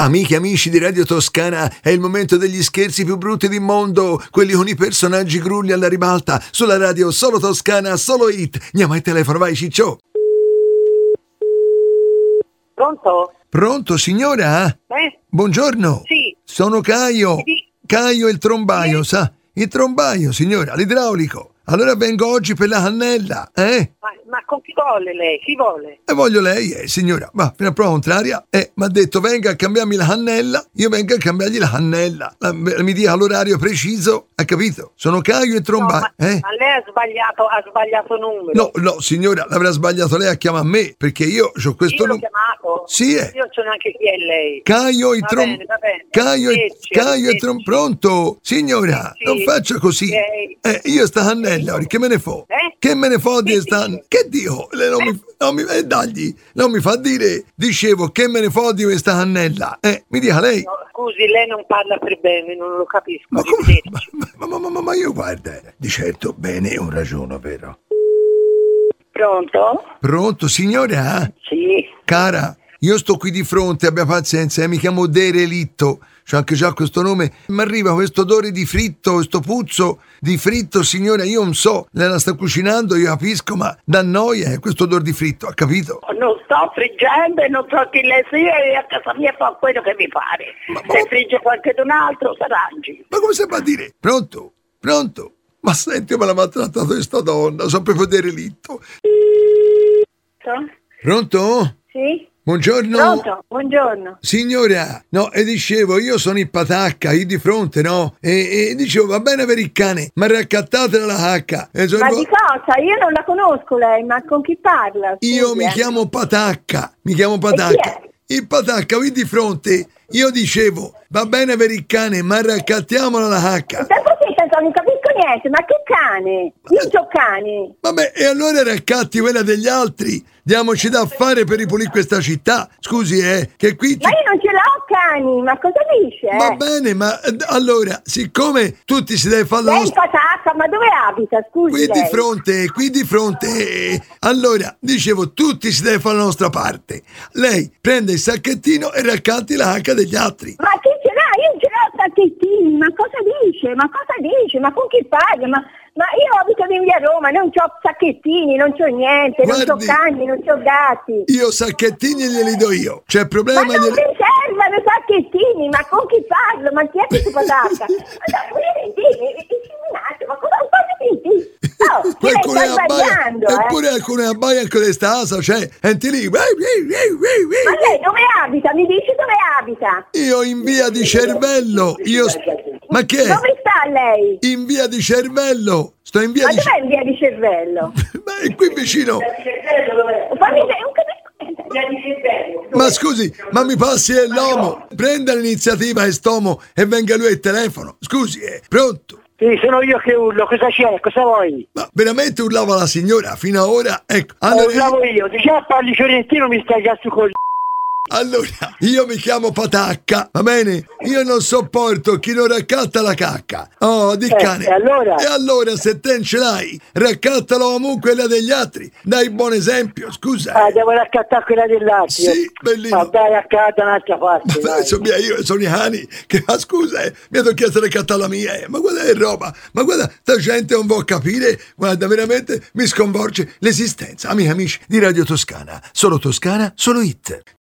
Amiche e amici di Radio Toscana, è il momento degli scherzi più brutti del mondo, quelli con i personaggi grulli alla ribalta, sulla radio solo Toscana, solo hit. Andiamo al telefono, vai Ciccio. Pronto? Pronto, signora? Buongiorno. Sì. Sono Caio. Sì. Caio il trombaio, sa? Il trombaio, signora, l'idraulico. Allora vengo oggi per la cannella, Ma con chi vuole lei? Chi vuole? E voglio lei, signora, ma fino a prova contraria, mi ha detto venga a cambiarmi la cannella, io vengo a cambiargli la cannella, mi dia l'orario preciso, ha capito? Sono Caio e trombaio, Ma lei ha sbagliato numero. No, signora, l'avrà sbagliato lei a chiamare me, perché io ho questo Io l'ho numero. chiamato? Sì, Io so neanche chi è lei. Caio il Va trombaio. bene. Caio e Dici. pronto? Signora, Sì. non faccia così. Ok. Io sta cannella, ora, che me ne fo? Che me ne fo di Che sta... dici? Che dico? Lei non mi fa dire. Dicevo, che me ne fo di questa cannella? Mi dica lei. No, scusi, lei non parla per bene, non lo capisco. Ma come? Arrivederci. Ma io guarda, di certo bene ho ragione, vero? Pronto? Pronto, signora? Sì. Cara, io sto qui di fronte, abbia pazienza, mi chiamo Derelitto, c'ho anche già questo nome, mi arriva questo odore di fritto, questo puzzo di fritto, signora, io non so, lei la sta cucinando, io capisco, ma da noia è questo odore di fritto, ha capito? Non sto friggendo e non so chi lei sia e a casa mia fa quello che mi pare. Se frigge qualcun altro, s'arrangi. Ma come si fa a dire? Pronto? Pronto? Ma senti, me l'ha maltrattato questa donna, sono proprio Derelitto. Pronto? Sì? Buongiorno. Pronto? Buongiorno. Signora, no, e dicevo, io sono il patacca, io di fronte, no? E dicevo, va bene per il cane, ma raccattatela la cacca. Ma di cosa? Io non la conosco lei, ma con chi parla? Scusi, Io mi chiamo Patacca, E chi è? Il patacca, qui di fronte, io dicevo, va bene per il cane, ma raccattiamola la cacca. Sta così, non capisco niente, ma che cane? Io c'ho cani. Vabbè, e allora raccatti quella degli altri. Diamoci da fare per ripulire questa città. Scusi, che qui... Ma io non ce l'ho cani, ma cosa dice? Va bene, ma allora, siccome tutti si deve fare la Lei nostra... patacca, ma dove abita? Scusi Qui lei. di fronte. Allora, dicevo, tutti si deve fare la nostra parte. Lei prende il sacchettino e raccatti la cacca degli altri. Ma chi ce l'ha? Io ce l'ho sacchettini, ma cosa dice? Ma con chi parla? Ma io abito in via Roma, non c'ho sacchettini, non c'ho niente, non Guardi, c'ho cani, non c'ho gatti. Io sacchettini glieli do io. C'è problema? Ma non mi servono i sacchettini, ma con chi parlo? Ma chi è che si patacca? Ma cosa fate? Oh, che lei sta sbagliando, Eppure alcune abbaia con questa asa, cioè, enti lì. Ma lei dove abita? Mi dice dove abita? Io in via di Cervello. Ma che è? Dove sta lei? In via di Cervello. Sto in via Ma di dov'è in via di Cervello? Ma è qui vicino. Fammi Ma scusi, ma mi passi l'uomo? Prenda l'iniziativa e stomo e venga lui al telefono. Scusi, pronto? Sì, sono io che urlo, cosa c'è? Cosa vuoi? Ma veramente urlava la signora fino a ora? Ecco. Urlavo io, già parli fiorentino mi stai già su col... Allora, io mi chiamo Patacca, va bene? Io non sopporto chi non raccatta la cacca. Oh, di cane. E allora? E allora, se te ce l'hai, raccattalo comunque quella degli altri. Dai buon esempio, scusa. Devo raccattare quella dell'altro. Sì, bellino. Ma dai, raccatta un'altra parte. Ma adesso io sono i cani che, ma scusa, mi ha chiesto di raccattare la mia, ma guarda che roba, ma guarda, sta gente non può capire, guarda, veramente mi sconvolge l'esistenza. Amici di Radio Toscana, solo hit.